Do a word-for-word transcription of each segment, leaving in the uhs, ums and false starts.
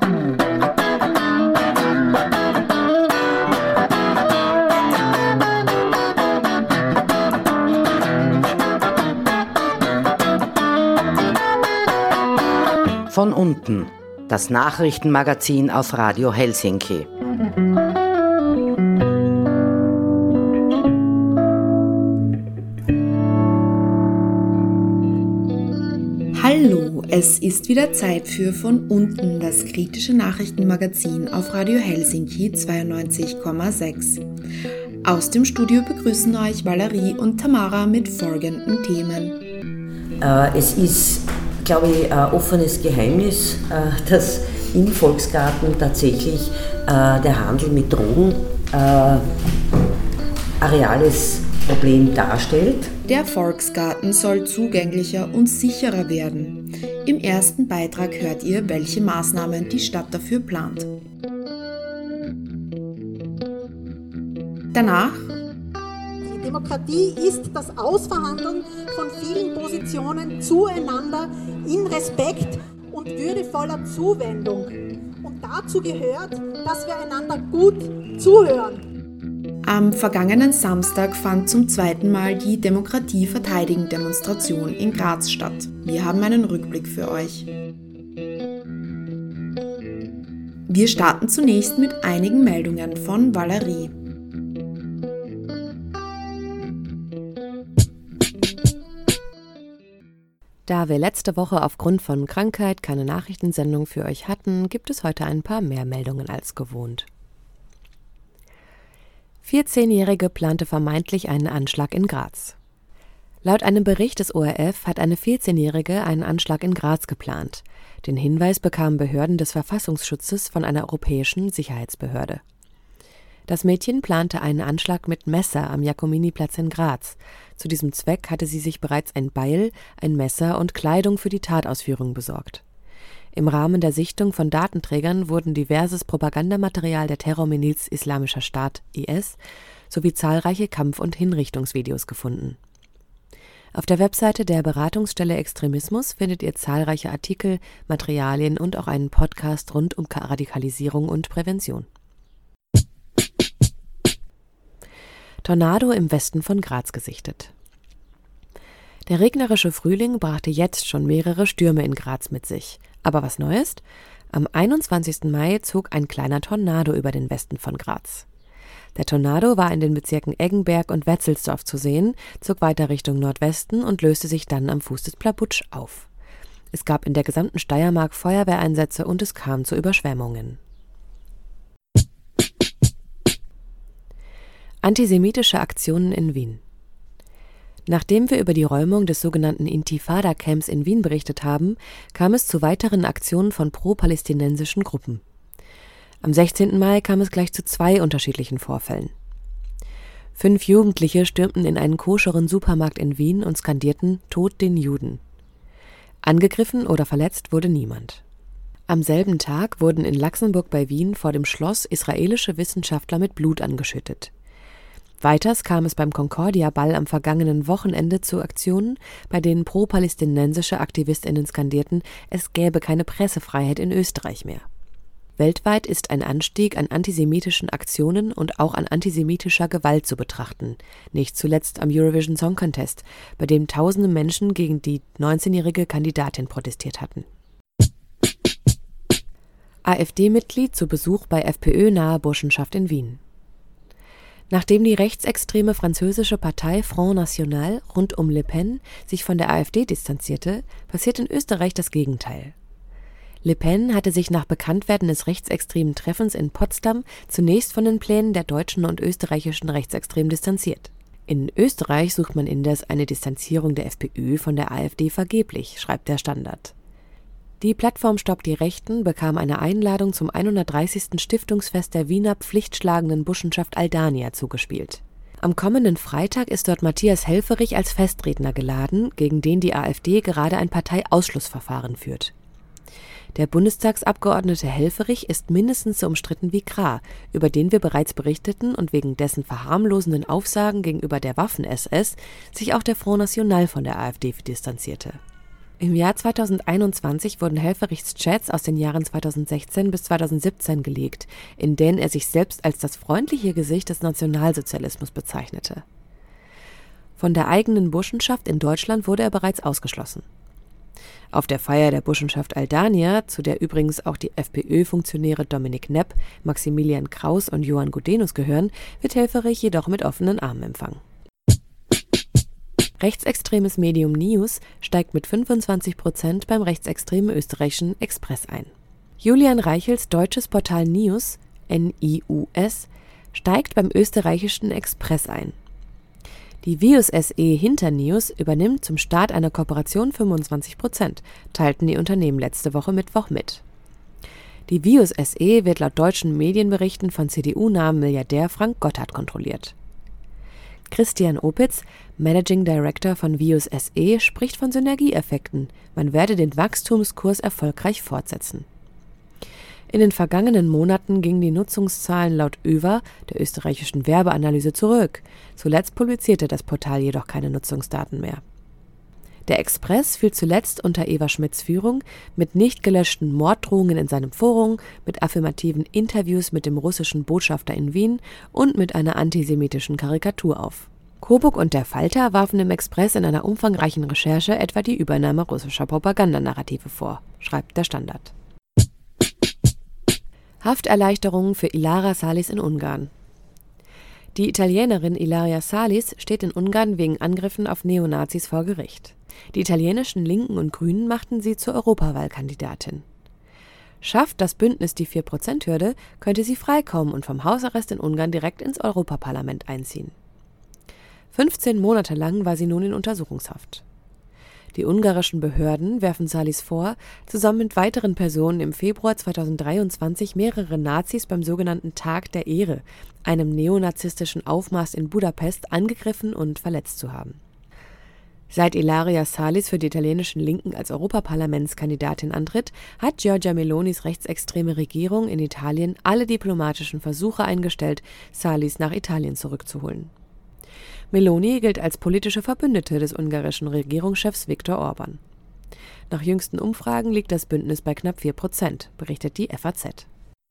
Von unten, das Nachrichtenmagazin auf Radio Helsinki. Hallo, es ist wieder Zeit für Von unten, das kritische Nachrichtenmagazin auf Radio Helsinki zweiundneunzig Komma sechs. Aus dem Studio begrüßen euch Valerie und Tamara mit folgenden Themen. Äh, es ist, glaube ich, ein offenes Geheimnis, äh, dass im Volksgarten tatsächlich äh, der Handel mit Drogen äh, ein reales Problem darstellt. Der Volksgarten soll zugänglicher und sicherer werden. Im ersten Beitrag hört ihr, welche Maßnahmen die Stadt dafür plant. Danach: Die Demokratie ist das Ausverhandeln von vielen Positionen zueinander in Respekt und würdevoller Zuwendung. Und dazu gehört, dass wir einander gut zuhören. Am vergangenen Samstag fand zum zweiten Mal die Demokratie-Verteidigen-Demonstration in Graz statt. Wir haben einen Rückblick für euch. Wir starten zunächst mit einigen Meldungen von Valerie. Da wir letzte Woche aufgrund von Krankheit keine Nachrichtensendung für euch hatten, gibt es heute ein paar mehr Meldungen als gewohnt. vierzehnjährige plante vermeintlich einen Anschlag in Graz. Laut einem Bericht des O R F hat eine vierzehnjährige einen Anschlag in Graz geplant. Den Hinweis bekamen Behörden des Verfassungsschutzes von einer europäischen Sicherheitsbehörde. Das Mädchen plante einen Anschlag mit Messer am Jakominiplatz in Graz. Zu diesem Zweck hatte sie sich bereits ein Beil, ein Messer und Kleidung für die Tatausführung besorgt. Im Rahmen der Sichtung von Datenträgern wurden diverses Propagandamaterial der Terrormiliz Islamischer Staat I S sowie zahlreiche Kampf- und Hinrichtungsvideos gefunden. Auf der Webseite der Beratungsstelle Extremismus findet ihr zahlreiche Artikel, Materialien und auch einen Podcast rund um Radikalisierung und Prävention. Tornado im Westen von Graz gesichtet. Der regnerische Frühling brachte jetzt schon mehrere Stürme in Graz mit sich. Aber was Neues? Am einundzwanzigsten Mai zog ein kleiner Tornado über den Westen von Graz. Der Tornado war in den Bezirken Eggenberg und Wetzelsdorf zu sehen, zog weiter Richtung Nordwesten und löste sich dann am Fuß des Plabutsch auf. Es gab in der gesamten Steiermark Feuerwehreinsätze und es kam zu Überschwemmungen. Antisemitische Aktionen in Wien. Nachdem wir über die Räumung des sogenannten Intifada-Camps in Wien berichtet haben, kam es zu weiteren Aktionen von pro-palästinensischen Gruppen. Am sechzehnten Mai kam es gleich zu zwei unterschiedlichen Vorfällen. Fünf Jugendliche stürmten in einen koscheren Supermarkt in Wien und skandierten »Tod den Juden«. Angegriffen oder verletzt wurde niemand. Am selben Tag wurden in Laxenburg bei Wien vor dem Schloss israelische Wissenschaftler mit Blut angeschüttet. Weiters kam es beim Concordia-Ball am vergangenen Wochenende zu Aktionen, bei denen pro-palästinensische AktivistInnen skandierten, es gäbe keine Pressefreiheit in Österreich mehr. Weltweit ist ein Anstieg an antisemitischen Aktionen und auch an antisemitischer Gewalt zu betrachten, nicht zuletzt am Eurovision Song Contest, bei dem tausende Menschen gegen die neunzehnjährige Kandidatin protestiert hatten. AfD-Mitglied zu Besuch bei FPÖ-nahe Burschenschaft in Wien. Nachdem die rechtsextreme französische Partei Front National rund um Le Pen sich von der AfD distanzierte, passiert in Österreich das Gegenteil. Le Pen hatte sich nach Bekanntwerden des rechtsextremen Treffens in Potsdam zunächst von den Plänen der deutschen und österreichischen Rechtsextremen distanziert. In Österreich sucht man indes eine Distanzierung der FPÖ von der AfD vergeblich, schreibt der Standard. Die Plattform Stopp die Rechten bekam eine Einladung zum hundertdreißigsten Stiftungsfest der Wiener pflichtschlagenden Burschenschaft Aldania zugespielt. Am kommenden Freitag ist dort Matthias Helfferich als Festredner geladen, gegen den die AfD gerade ein Parteiausschlussverfahren führt. Der Bundestagsabgeordnete Helfferich ist mindestens so umstritten wie Krah, über den wir bereits berichteten und wegen dessen verharmlosenden Aufsagen gegenüber der Waffen-S S sich auch der Front National von der AfD distanzierte. Im Jahr zweitausendeinundzwanzig wurden Helferichs Chats aus den Jahren zweitausendsechzehn bis zweitausendsiebzehn gelegt, in denen er sich selbst als das freundliche Gesicht des Nationalsozialismus bezeichnete. Von der eigenen Burschenschaft in Deutschland wurde er bereits ausgeschlossen. Auf der Feier der Burschenschaft Aldania, zu der übrigens auch die FPÖ-Funktionäre Dominik Nepp, Maximilian Kraus und Johann Gudenus gehören, wird Helfferich jedoch mit offenen Armen empfangen. Rechtsextremes Medium News steigt mit fünfundzwanzig Prozent beim rechtsextremen österreichischen Express ein. Julian Reichels deutsches Portal News, N I U S, steigt beim österreichischen Express ein. Die Vius S E hinter News übernimmt zum Start einer Kooperation fünfundzwanzig Prozent, teilten die Unternehmen letzte Woche Mittwoch mit. Die Vius S E wird laut deutschen Medienberichten von C D U-nahen Milliardär Frank Gotthard kontrolliert. Christian Opitz, Managing Director von Vius S E, spricht von Synergieeffekten. Man werde den Wachstumskurs erfolgreich fortsetzen. In den vergangenen Monaten gingen die Nutzungszahlen laut Ö W A, der österreichischen Werbeanalyse, zurück. Zuletzt publizierte das Portal jedoch keine Nutzungsdaten mehr. Der Express fiel zuletzt unter Eva Schmidts Führung mit nicht gelöschten Morddrohungen in seinem Forum, mit affirmativen Interviews mit dem russischen Botschafter in Wien und mit einer antisemitischen Karikatur auf. Coburg und der Falter warfen dem Express in einer umfangreichen Recherche etwa die Übernahme russischer Propagandanarrative vor, schreibt der Standard. Hafterleichterungen für Ilaria Salis in Ungarn. Die Italienerin Ilaria Salis steht in Ungarn wegen Angriffen auf Neonazis vor Gericht. Die italienischen Linken und Grünen machten sie zur Europawahlkandidatin. Schafft das Bündnis die vier Prozent Hürde, könnte sie freikommen und vom Hausarrest in Ungarn direkt ins Europaparlament einziehen. fünfzehn Monate lang war sie nun in Untersuchungshaft. Die ungarischen Behörden werfen Salis vor, zusammen mit weiteren Personen im Februar zweitausenddreiundzwanzig mehrere Nazis beim sogenannten Tag der Ehre, einem neonazistischen Aufmarsch in Budapest, angegriffen und verletzt zu haben. Seit Ilaria Salis für die italienischen Linken als Europaparlamentskandidatin antritt, hat Giorgia Melonis rechtsextreme Regierung in Italien alle diplomatischen Versuche eingestellt, Salis nach Italien zurückzuholen. Meloni gilt als politische Verbündete des ungarischen Regierungschefs Viktor Orban. Nach jüngsten Umfragen liegt das Bündnis bei knapp vier Prozent, berichtet die F A Z.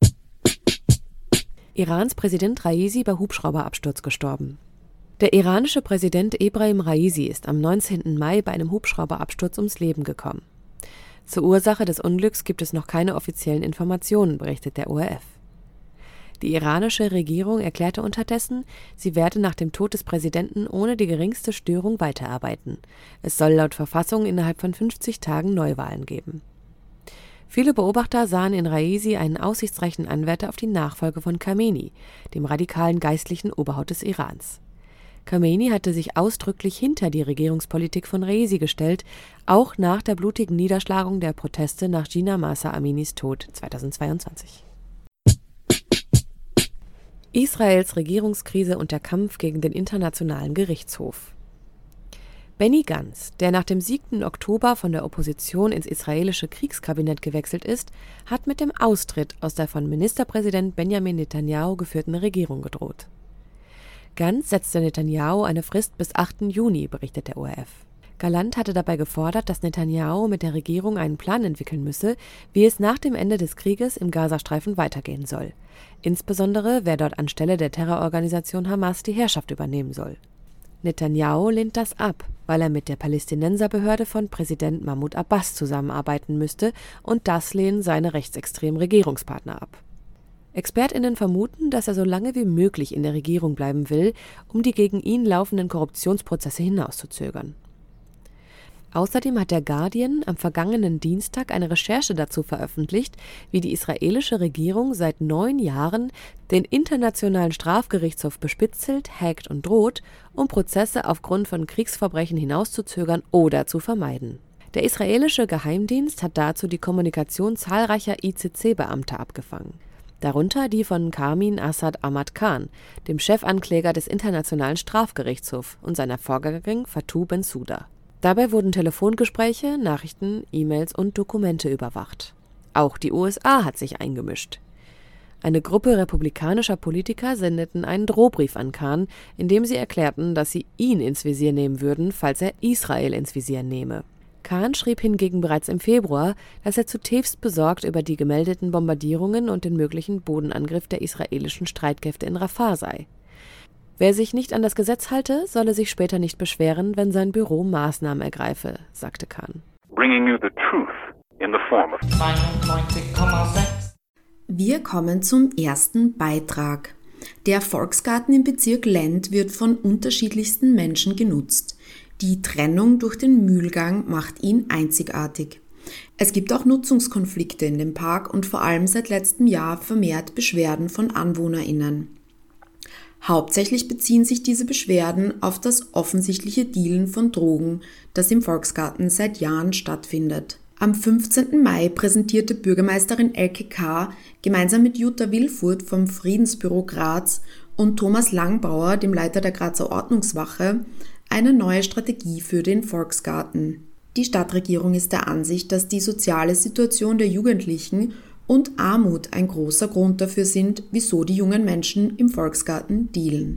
Irans Präsident Raisi bei Hubschrauberabsturz gestorben. Der iranische Präsident Ebrahim Raisi ist am neunzehnten Mai bei einem Hubschrauberabsturz ums Leben gekommen. Zur Ursache des Unglücks gibt es noch keine offiziellen Informationen, berichtet der O R F. Die iranische Regierung erklärte unterdessen, sie werde nach dem Tod des Präsidenten ohne die geringste Störung weiterarbeiten. Es soll laut Verfassung innerhalb von fünfzig Tagen Neuwahlen geben. Viele Beobachter sahen in Raisi einen aussichtsreichen Anwärter auf die Nachfolge von Khamenei, dem radikalen geistlichen Oberhaupt des Irans. Khamenei hatte sich ausdrücklich hinter die Regierungspolitik von Raisi gestellt, auch nach der blutigen Niederschlagung der Proteste nach Jina Mahsa Aminis Tod zweitausendzweiundzwanzig. Israels Regierungskrise und der Kampf gegen den Internationalen Gerichtshof. Benny Gantz, der nach dem siebten Oktober von der Opposition ins israelische Kriegskabinett gewechselt ist, hat mit dem Austritt aus der von Ministerpräsident Benjamin Netanyahu geführten Regierung gedroht. Gantz setzte Netanyahu eine Frist bis achten Juni, berichtet der O R F. Galland hatte dabei gefordert, dass Netanyahu mit der Regierung einen Plan entwickeln müsse, wie es nach dem Ende des Krieges im Gazastreifen weitergehen soll. Insbesondere, wer dort anstelle der Terrororganisation Hamas die Herrschaft übernehmen soll. Netanyahu lehnt das ab, weil er mit der Palästinenserbehörde von Präsident Mahmoud Abbas zusammenarbeiten müsste, und das lehnen seine rechtsextremen Regierungspartner ab. ExpertInnen vermuten, dass er so lange wie möglich in der Regierung bleiben will, um die gegen ihn laufenden Korruptionsprozesse hinauszuzögern. Außerdem hat der Guardian am vergangenen Dienstag eine Recherche dazu veröffentlicht, wie die israelische Regierung seit neun Jahren den Internationalen Strafgerichtshof bespitzelt, hackt und droht, um Prozesse aufgrund von Kriegsverbrechen hinauszuzögern oder zu vermeiden. Der israelische Geheimdienst hat dazu die Kommunikation zahlreicher I C C-Beamter abgefangen. Darunter die von Karmin Assad Ahmad Khan, dem Chefankläger des Internationalen Strafgerichtshofs, und seiner Vorgängerin Fatou Bensouda. Dabei wurden Telefongespräche, Nachrichten, E-Mails und Dokumente überwacht. Auch die U S A hat sich eingemischt. Eine Gruppe republikanischer Politiker sendeten einen Drohbrief an Khan, in dem sie erklärten, dass sie ihn ins Visier nehmen würden, falls er Israel ins Visier nehme. Kahn schrieb hingegen bereits im Februar, dass er zutiefst besorgt über die gemeldeten Bombardierungen und den möglichen Bodenangriff der israelischen Streitkräfte in Rafah sei. Wer sich nicht an das Gesetz halte, solle sich später nicht beschweren, wenn sein Büro Maßnahmen ergreife, sagte Kahn. Bringing you the truth in the form of neunundneunzig Komma sechs. Wir kommen zum ersten Beitrag. Der Volksgarten im Bezirk Lend wird von unterschiedlichsten Menschen genutzt. Die Trennung durch den Mühlgang macht ihn einzigartig. Es gibt auch Nutzungskonflikte in dem Park und vor allem seit letztem Jahr vermehrt Beschwerden von AnwohnerInnen. Hauptsächlich beziehen sich diese Beschwerden auf das offensichtliche Dealen von Drogen, das im Volksgarten seit Jahren stattfindet. Am fünfzehnten Mai präsentierte Bürgermeisterin Elke K. gemeinsam mit Jutta Wilfurt vom Friedensbüro Graz und Thomas Langbauer, dem Leiter der Grazer Ordnungswache, eine neue Strategie für den Volksgarten. Die Stadtregierung ist der Ansicht, dass die soziale Situation der Jugendlichen und Armut ein großer Grund dafür sind, wieso die jungen Menschen im Volksgarten dealen.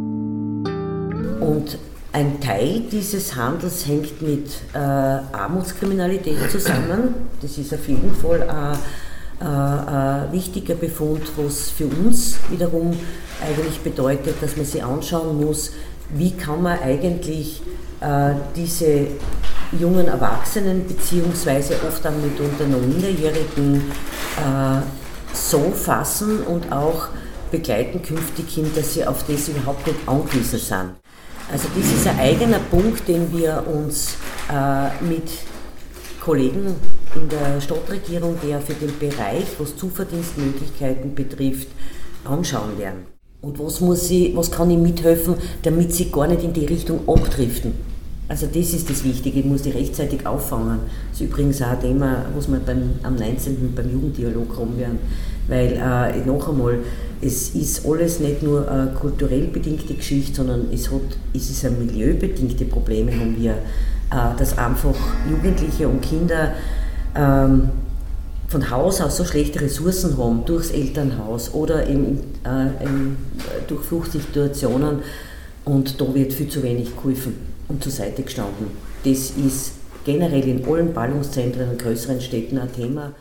Und ein Teil dieses Handels hängt mit äh, Armutskriminalität zusammen. Das ist auf jeden Fall ein, ein, ein wichtiger Befund, was für uns wiederum eigentlich bedeutet, dass man sich anschauen muss, wie kann man eigentlich äh, diese jungen Erwachsenen beziehungsweise oft dann mitunter noch Minderjährigen äh, so fassen und auch begleiten künftig hin, dass sie auf das überhaupt nicht angewiesen sind. Also das ist ein eigener Punkt, den wir uns äh, mit Kollegen in der Stadtregierung, der für den Bereich, was Zuverdienstmöglichkeiten betrifft, anschauen werden. Und was, muss ich, was kann ich mithelfen, damit sie gar nicht in die Richtung abdriften. Also das ist das Wichtige, ich muss die rechtzeitig auffangen. Das ist übrigens auch ein Thema, was wir beim, am neunzehnten beim Jugenddialog haben werden. Weil, äh, noch einmal, es ist alles nicht nur eine kulturell bedingte Geschichte, sondern es, hat, es ist eine milieubedingte Probleme haben wir, äh, dass einfach Jugendliche und Kinder ähm, von Haus aus so schlechte Ressourcen haben, durchs Elternhaus oder eben, äh, eben durch Fluchtsituationen, und da wird viel zu wenig geholfen und zur Seite gestanden. Das ist generell in allen Ballungszentren und größeren Städten ein Thema.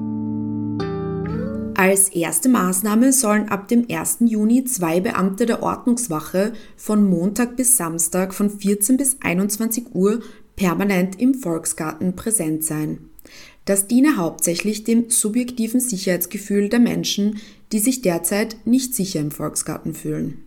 Als erste Maßnahme sollen ab dem ersten Juni zwei Beamte der Ordnungswache von Montag bis Samstag von vierzehn bis einundzwanzig Uhr permanent im Volksgarten präsent sein. Das diene hauptsächlich dem subjektiven Sicherheitsgefühl der Menschen, die sich derzeit nicht sicher im Volksgarten fühlen.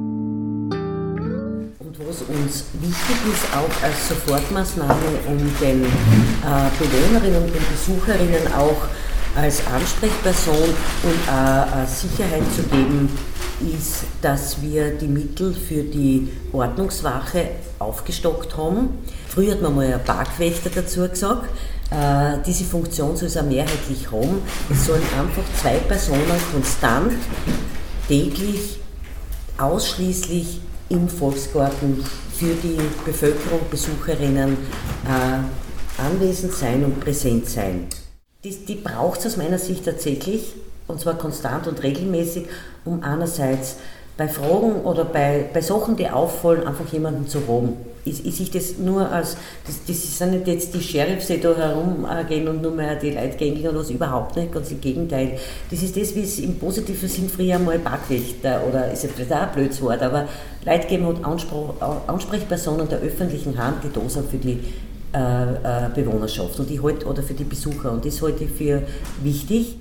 Was uns wichtig ist, auch als Sofortmaßnahme, um den äh, Bewohnerinnen und den Besucherinnen auch als Ansprechperson und äh, Sicherheit zu geben, ist, dass wir die Mittel für die Ordnungswache aufgestockt haben. Früher hat man mal einen Parkwächter dazu gesagt. Äh, diese Funktion soll es auch mehrheitlich haben. Es sollen einfach zwei Personen konstant, täglich, ausschließlich im Volksgarten für die Bevölkerung, Besucherinnen äh, anwesend sein und präsent sein. Die, die braucht es aus meiner Sicht tatsächlich, und zwar konstant und regelmäßig, um einerseits bei Fragen oder bei, bei Sachen, die auffallen, einfach jemanden zu haben. Ich, ich sehe das nur als, das, das sind nicht jetzt die Sheriffs, die da herumgehen und nur mehr die Leute gängeln oder was, überhaupt nicht, ganz im Gegenteil. Das ist das, wie es im positiven Sinn früher mal Parkwächter, oder ist ja vielleicht auch ein blödes Wort, aber Leute geben hat Anspruch, Ansprechpersonen der öffentlichen Hand, die da sind für die äh, äh, Bewohnerschaft und die halt, oder für die Besucher, und das halte ich für wichtig.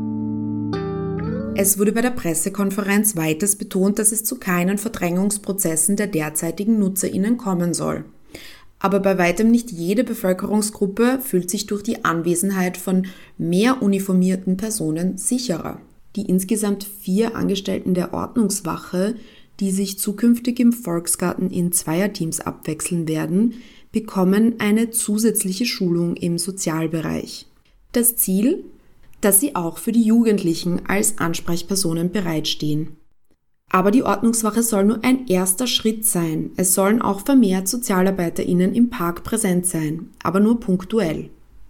Es wurde bei der Pressekonferenz weiters betont, dass es zu keinen Verdrängungsprozessen der derzeitigen NutzerInnen kommen soll. Aber bei weitem nicht jede Bevölkerungsgruppe fühlt sich durch die Anwesenheit von mehr uniformierten Personen sicherer. Die insgesamt vier Angestellten der Ordnungswache, die sich zukünftig im Volksgarten in Zweierteams abwechseln werden, bekommen eine zusätzliche Schulung im Sozialbereich. Das Ziel? Dass sie auch für die Jugendlichen als Ansprechpersonen bereitstehen. Aber die Ordnungswache soll nur ein erster Schritt sein. Es sollen auch vermehrt SozialarbeiterInnen im Park präsent sein, aber nur punktuell.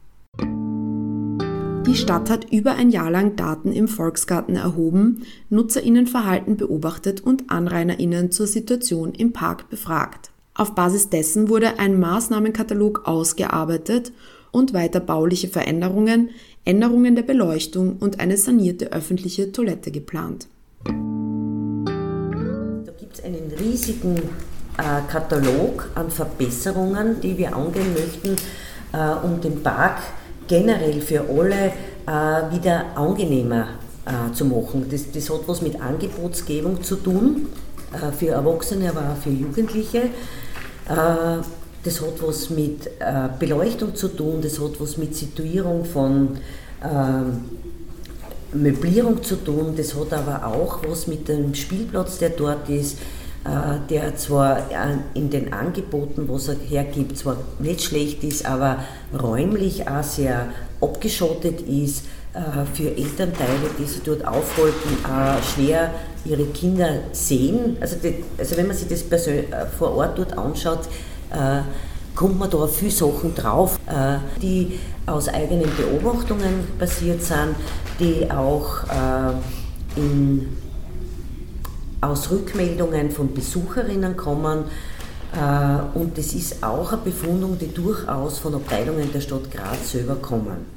Die Stadt hat über ein Jahr lang Daten im Volksgarten erhoben, NutzerInnenverhalten beobachtet und AnrainerInnen zur Situation im Park befragt. Auf Basis dessen wurde ein Maßnahmenkatalog ausgearbeitet und weiter bauliche Veränderungen, Änderungen der Beleuchtung und eine sanierte öffentliche Toilette geplant. Da gibt es einen riesigen äh, Katalog an Verbesserungen, die wir angehen möchten, äh, um den Park generell für alle äh, wieder angenehmer äh, zu machen. Das, das hat was mit Angebotsgebung zu tun, äh, für Erwachsene, aber auch für Jugendliche. Äh, das hat was mit äh, Beleuchtung zu tun, das hat was mit Situierung von äh, Möblierung zu tun, das hat aber auch was mit dem Spielplatz, der dort ist, äh, der zwar in den Angeboten, was er hergibt, zwar nicht schlecht ist, aber räumlich auch sehr abgeschottet ist, äh, für Elternteile, die sich dort aufhalten, äh, schwer ihre Kinder sehen. Also, die, also wenn man sich das persönlich äh, vor Ort dort anschaut, äh, kommt man da auf viele Sachen drauf, äh, die aus eigenen Beobachtungen basiert sind, die auch äh, in, aus Rückmeldungen von Besucherinnen kommen. Äh, und das ist auch eine Befundung, die durchaus von Abteilungen der Stadt Graz selber kommen.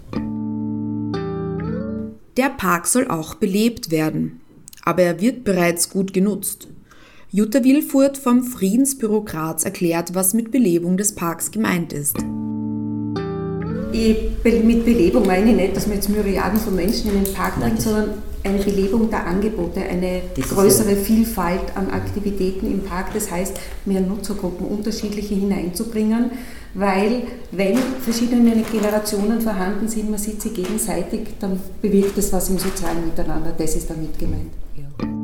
Der Park soll auch belebt werden, aber er wird bereits gut genutzt. Jutta Wilfurt vom Friedensbüro Graz erklärt, was mit Belebung des Parks gemeint ist. Ich, mit Belebung meine ich nicht, dass man jetzt Myriaden von Menschen in den Park bringt, sondern eine Belebung der Angebote, eine größere Vielfalt an Aktivitäten im Park. Das heißt, mehr Nutzergruppen, unterschiedliche hineinzubringen, weil wenn verschiedene Generationen vorhanden sind, man sieht sie gegenseitig, dann bewirkt es was im sozialen Miteinander. Das ist damit gemeint. Ja.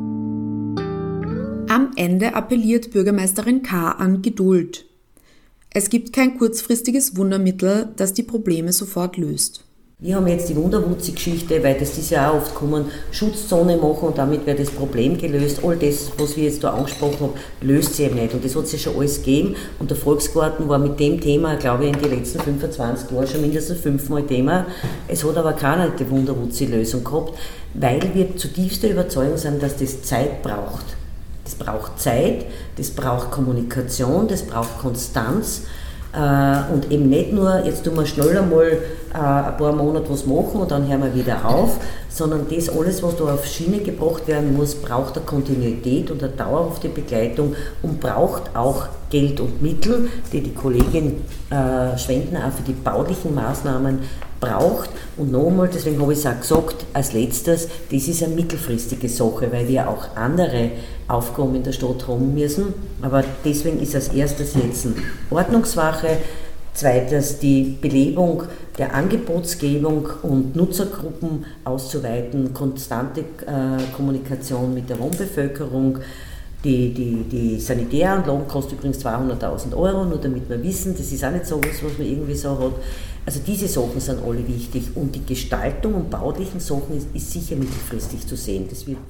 Am Ende appelliert Bürgermeisterin K. an Geduld. Es gibt kein kurzfristiges Wundermittel, das die Probleme sofort löst. Wir haben jetzt die Wunderwutzi-Geschichte, weil das ist ja auch oft kommen, Schutzzone machen und damit wird das Problem gelöst. All das, was wir jetzt da angesprochen haben, löst sich eben nicht. Und das hat es ja schon alles gegeben. Und der Volksgarten war mit dem Thema, glaube ich, in den letzten fünfundzwanzig Jahren schon mindestens fünfmal Thema. Es hat aber keiner die Wunderwutzi-Lösung gehabt, weil wir zutiefst der Überzeugung sind, dass das Zeit braucht. Das braucht Zeit, das braucht Kommunikation, das braucht Konstanz. Und eben nicht nur, jetzt tun wir schnell einmal ein paar Monate was machen und dann hören wir wieder auf, sondern das alles, was da auf Schiene gebracht werden muss, braucht eine Kontinuität und eine dauerhafte Begleitung und braucht auch Geld und Mittel, die die Kollegin äh, Schwendner auch für die baulichen Maßnahmen braucht. Und nochmal, deswegen habe ich es auch gesagt, als letztes, das ist eine mittelfristige Sache, weil wir auch andere Aufgaben in der Stadt haben müssen. Aber deswegen ist als erstes jetzt eine Ordnungswache, zweitens die Belebung der Angebotsgebung und Nutzergruppen auszuweiten, konstante äh, Kommunikation mit der Wohnbevölkerung. Die, die, die Sanitäranlagen kostet übrigens zweihunderttausend Euro, nur damit wir wissen, das ist auch nicht so was, was man irgendwie so hat. Also diese Sachen sind alle wichtig und die Gestaltung und baulichen Sachen ist, ist sicher mittelfristig zu sehen. Das wird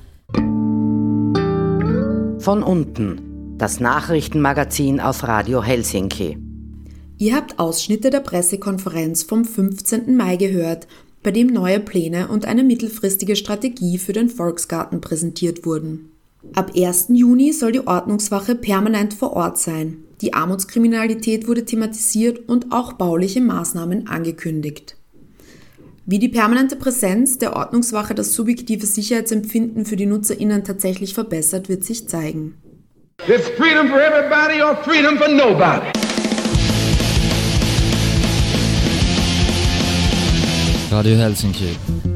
Von unten, das Nachrichtenmagazin auf Radio Helsinki. Ihr habt Ausschnitte der Pressekonferenz vom fünfzehnten Mai gehört, bei dem neue Pläne und eine mittelfristige Strategie für den Volksgarten präsentiert wurden. Ab ersten Juni soll die Ordnungswache permanent vor Ort sein. Die Armutskriminalität wurde thematisiert und auch bauliche Maßnahmen angekündigt. Wie die permanente Präsenz der Ordnungswache das subjektive Sicherheitsempfinden für die NutzerInnen tatsächlich verbessert, wird sich zeigen. It's freedom for everybody or freedom for nobody. Radio Helsinki.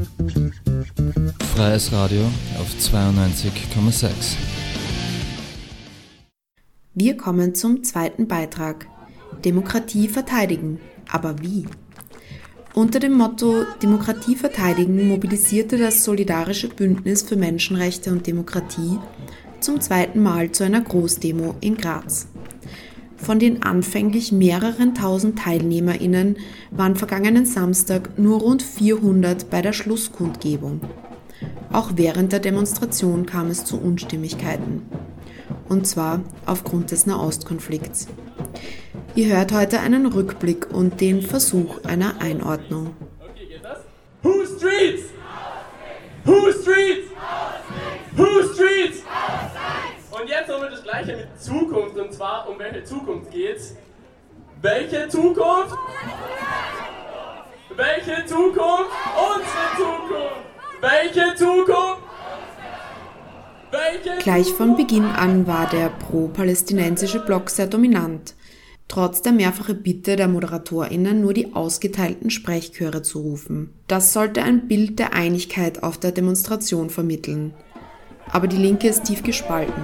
Freies Radio auf zweiundneunzig Komma sechs. Wir kommen zum zweiten Beitrag. Demokratie verteidigen. Aber wie? Unter dem Motto Demokratie verteidigen mobilisierte das Solidarische Bündnis für Menschenrechte und Demokratie zum zweiten Mal zu einer Großdemo in Graz. Von den anfänglich mehreren tausend TeilnehmerInnen waren vergangenen Samstag nur rund vierhundert bei der Schlusskundgebung. Auch während der Demonstration kam es zu Unstimmigkeiten. Und zwar aufgrund des Nahostkonflikts. Ihr hört heute einen Rückblick und den Versuch einer Einordnung. Okay, geht das? Who streets? Who streets? Who streets? Und jetzt haben wir das Gleiche mit Zukunft. Und zwar, um welche Zukunft geht's? Welche Zukunft? Welche Zukunft? Unsere Zukunft! Welche Zukunft? Welche Gleich von Beginn an war der pro-palästinensische Block sehr dominant. Trotz der mehrfachen Bitte der ModeratorInnen, nur die ausgeteilten Sprechchöre zu rufen. Das sollte ein Bild der Einigkeit auf der Demonstration vermitteln. Aber die Linke ist tief gespalten.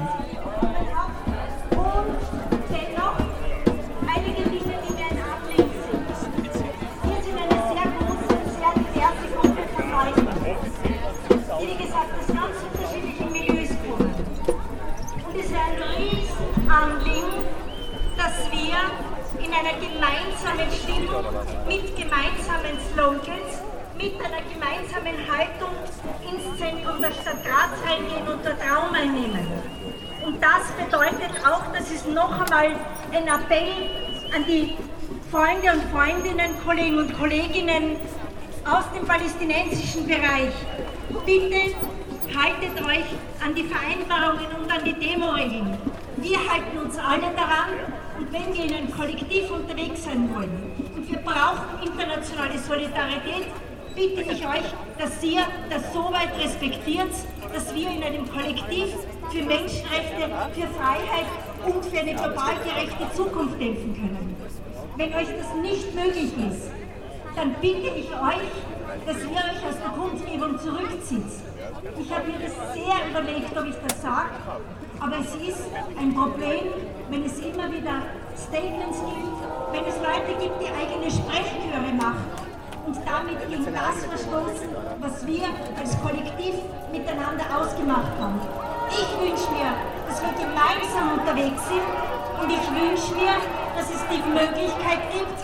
Einer gemeinsamen Stimmung, mit gemeinsamen Slogans, mit einer gemeinsamen Haltung ins Zentrum der Stadt Graz reingehen und dort Raum einnehmen. Und das bedeutet auch, das ist noch einmal ein Appell an die Freunde und Freundinnen, Kollegen und Kolleginnen aus dem palästinensischen Bereich. Bitte haltet euch an die Vereinbarungen und an die Demo-Regeln. Wir halten uns alle daran. Und wenn wir in einem Kollektiv unterwegs sein wollen und wir brauchen internationale Solidarität, bitte ich euch, dass ihr das so weit respektiert, dass wir in einem Kollektiv für Menschenrechte, für Freiheit und für eine global gerechte Zukunft helfen können. Wenn euch das nicht möglich ist, dann bitte ich euch, dass ihr euch aus der Kundgebung zurückzieht. Ich habe mir das sehr überlegt, ob ich das sage, aber es ist ein Problem, wenn es immer wieder Statements gibt, wenn es Leute gibt, die eigene Sprechchöre machen und damit gegen das verstoßen, was wir als Kollektiv miteinander ausgemacht haben. Ich wünsche mir, dass wir gemeinsam unterwegs sind und ich wünsche mir, dass es die Möglichkeit gibt,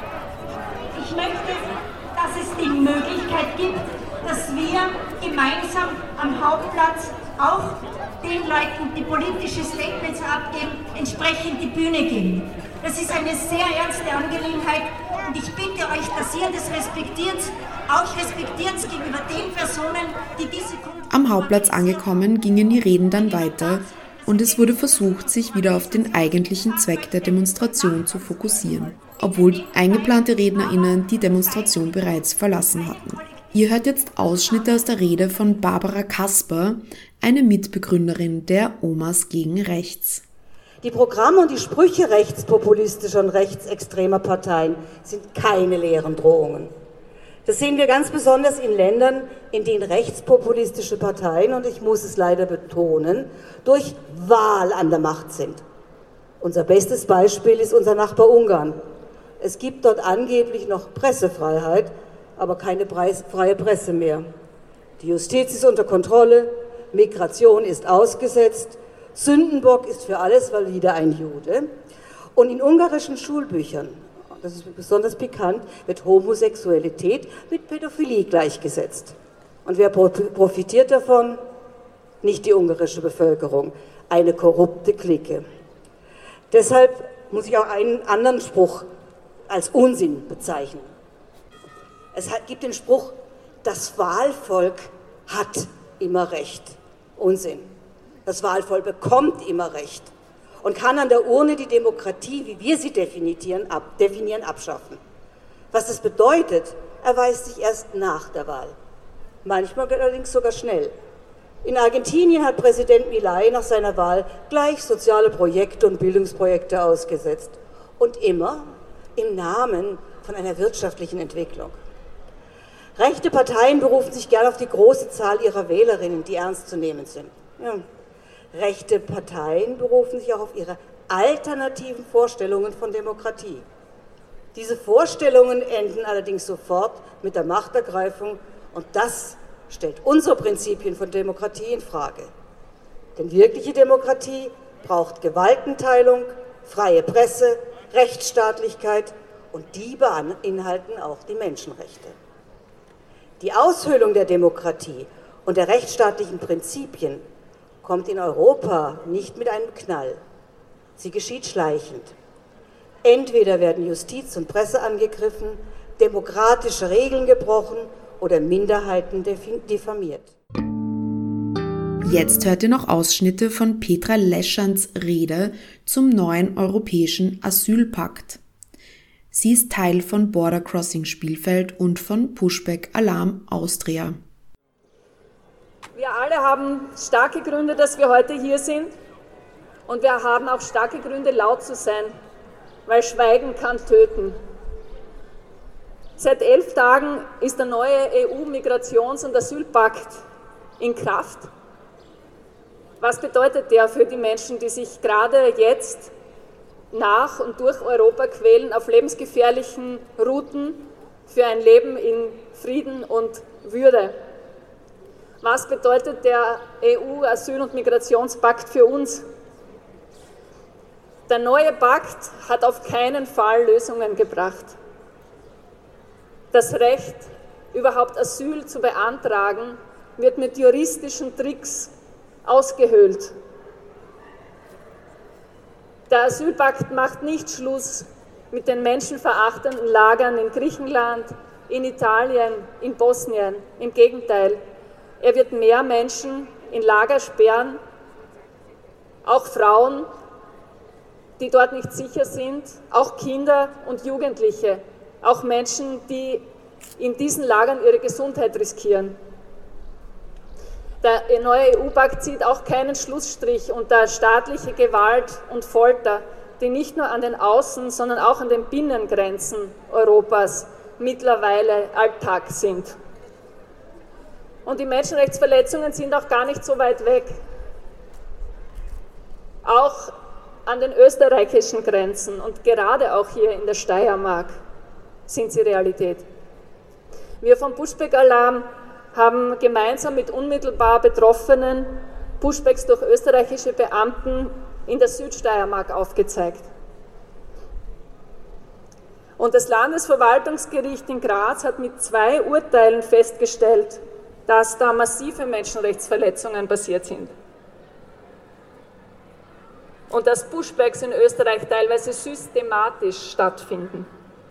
ich möchte, dass es die Möglichkeit gibt, dass wir gemeinsam am Hauptplatz auch den Leuten, die politische Statements abgeben, entsprechend die Bühne geben. Das ist eine sehr ernste Angelegenheit und ich bitte euch, dass ihr das respektiert, auch respektiert gegenüber den Personen, die diese Kunst... Am Hauptplatz angekommen, gingen die Reden dann weiter und es wurde versucht, sich wieder auf den eigentlichen Zweck der Demonstration zu fokussieren, obwohl eingeplante RednerInnen die Demonstration bereits verlassen hatten. Ihr hört jetzt Ausschnitte aus der Rede von Barbara Kasper, eine Mitbegründerin der Omas gegen Rechts. Die Programme und die Sprüche rechtspopulistischer und rechtsextremer Parteien sind keine leeren Drohungen. Das sehen wir ganz besonders in Ländern, in denen rechtspopulistische Parteien, und ich muss es leider betonen, durch Wahl an der Macht sind. Unser bestes Beispiel ist unser Nachbar Ungarn. Es gibt dort angeblich noch Pressefreiheit, aber keine Preis, freie Presse mehr. Die Justiz ist unter Kontrolle, Migration ist ausgesetzt, Sündenbock ist für alles valide ein Jude. Und in ungarischen Schulbüchern, das ist besonders pikant, wird Homosexualität mit Pädophilie gleichgesetzt. Und wer profitiert davon? Nicht die ungarische Bevölkerung, eine korrupte Clique. Deshalb muss ich auch einen anderen Spruch als Unsinn bezeichnen. Es gibt den Spruch, das Wahlvolk hat immer Recht. Unsinn. Das Wahlvolk bekommt immer Recht und kann an der Urne die Demokratie, wie wir sie definieren, ab, definieren, abschaffen. Was das bedeutet, erweist sich erst nach der Wahl. Manchmal allerdings sogar schnell. In Argentinien hat Präsident Milei nach seiner Wahl gleich soziale Projekte und Bildungsprojekte ausgesetzt. Und immer im Namen von einer wirtschaftlichen Entwicklung. Rechte Parteien berufen sich gern auf die große Zahl ihrer Wählerinnen, die ernst zu nehmen sind. Ja. Rechte Parteien berufen sich auch auf ihre alternativen Vorstellungen von Demokratie. Diese Vorstellungen enden allerdings sofort mit der Machtergreifung und das stellt unsere Prinzipien von Demokratie in Frage. Denn wirkliche Demokratie braucht Gewaltenteilung, freie Presse, Rechtsstaatlichkeit und die beinhalten auch die Menschenrechte. Die Aushöhlung der Demokratie und der rechtsstaatlichen Prinzipien kommt in Europa nicht mit einem Knall. Sie geschieht schleichend. Entweder werden Justiz und Presse angegriffen, demokratische Regeln gebrochen oder Minderheiten diffamiert. Jetzt hört ihr noch Ausschnitte von Petra Leschands Rede zum neuen europäischen Asylpakt. Sie ist Teil von Border Crossing Spielfeld und von Pushback Alarm Austria. Wir alle haben starke Gründe, dass wir heute hier sind, und wir haben auch starke Gründe, laut zu sein, weil Schweigen kann töten. Seit elf Tagen ist der neue E U-Migrations- und Asylpakt in Kraft. Was bedeutet der für die Menschen, die sich gerade jetzt nach und durch Europa quälen, auf lebensgefährlichen Routen für ein Leben in Frieden und Würde? Was bedeutet der E U-Asyl- und Migrationspakt für uns? Der neue Pakt hat auf keinen Fall Lösungen gebracht. Das Recht, überhaupt Asyl zu beantragen, wird mit juristischen Tricks ausgehöhlt. Der Asylpakt macht nicht Schluss mit den menschenverachtenden Lagern in Griechenland, in Italien, in Bosnien. Im Gegenteil, er wird mehr Menschen in Lager sperren, auch Frauen, die dort nicht sicher sind, auch Kinder und Jugendliche, auch Menschen, die in diesen Lagern ihre Gesundheit riskieren. Der neue E U-Pakt zieht auch keinen Schlussstrich unter staatliche Gewalt und Folter, die nicht nur an den Außen-, sondern auch an den Binnengrenzen Europas mittlerweile Alltag sind. Und die Menschenrechtsverletzungen sind auch gar nicht so weit weg. Auch an den österreichischen Grenzen und gerade auch hier in der Steiermark sind sie Realität. Wir vom Pushback Alarm haben gemeinsam mit unmittelbar Betroffenen Pushbacks durch österreichische Beamten in der Südsteiermark aufgezeigt. Und das Landesverwaltungsgericht in Graz hat mit zwei Urteilen festgestellt, dass da massive Menschenrechtsverletzungen passiert sind. Und dass Pushbacks in Österreich teilweise systematisch stattfinden.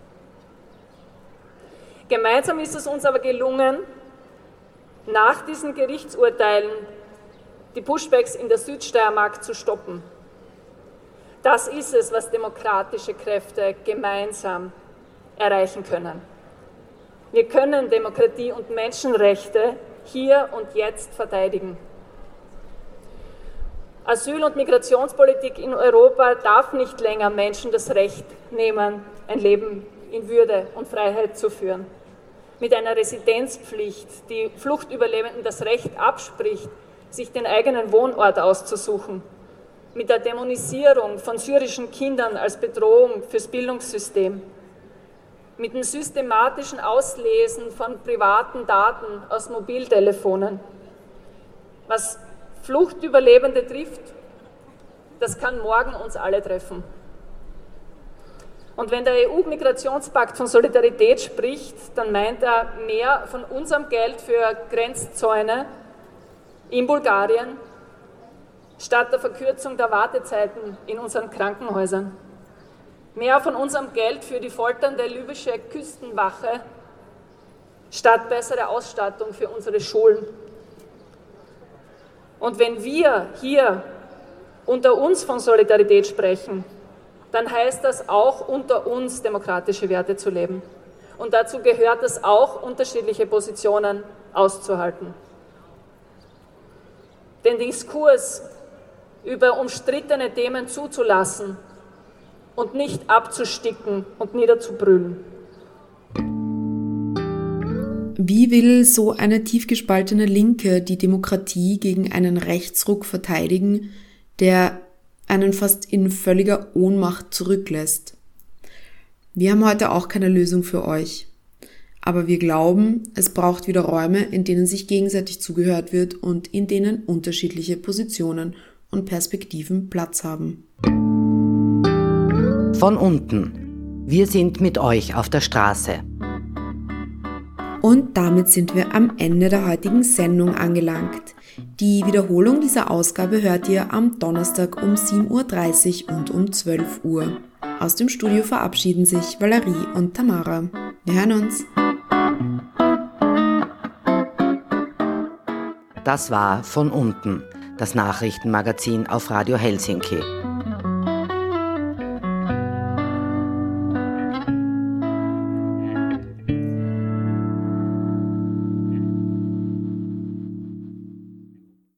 Gemeinsam ist es uns aber gelungen, nach diesen Gerichtsurteilen die Pushbacks in der Südsteiermark zu stoppen. Das ist es, was demokratische Kräfte gemeinsam erreichen können. Wir können Demokratie und Menschenrechte hier und jetzt verteidigen. Asyl- und Migrationspolitik in Europa darf nicht länger Menschen das Recht nehmen, ein Leben in Würde und Freiheit zu führen. Mit einer Residenzpflicht, die Fluchtüberlebenden das Recht abspricht, sich den eigenen Wohnort auszusuchen. Mit der Dämonisierung von syrischen Kindern als Bedrohung fürs Bildungssystem. Mit dem systematischen Auslesen von privaten Daten aus Mobiltelefonen. Was Fluchtüberlebende trifft, das kann morgen uns alle treffen. Und wenn der E U-Migrationspakt von Solidarität spricht, dann meint er mehr von unserem Geld für Grenzzäune in Bulgarien statt der Verkürzung der Wartezeiten in unseren Krankenhäusern. Mehr von unserem Geld für die folternde libysche Küstenwache statt bessere Ausstattung für unsere Schulen. Und wenn wir hier unter uns von Solidarität sprechen, dann heißt das auch, unter uns demokratische Werte zu leben. Und dazu gehört es auch, unterschiedliche Positionen auszuhalten. Den Diskurs über umstrittene Themen zuzulassen und nicht abzusticken und niederzubrüllen. Wie will so eine tief gespaltene Linke die Demokratie gegen einen Rechtsruck verteidigen, der einen fast in völliger Ohnmacht zurücklässt? Wir haben heute auch keine Lösung für euch. Aber wir glauben, es braucht wieder Räume, in denen sich gegenseitig zugehört wird und in denen unterschiedliche Positionen und Perspektiven Platz haben. Von unten. Wir sind mit euch auf der Straße. Und damit sind wir am Ende der heutigen Sendung angelangt. Die Wiederholung dieser Ausgabe hört ihr am Donnerstag um sieben Uhr dreißig und um zwölf Uhr. Aus dem Studio verabschieden sich Valerie und Tamara. Wir hören uns. Das war Von unten, das Nachrichtenmagazin auf Radio Helsinki.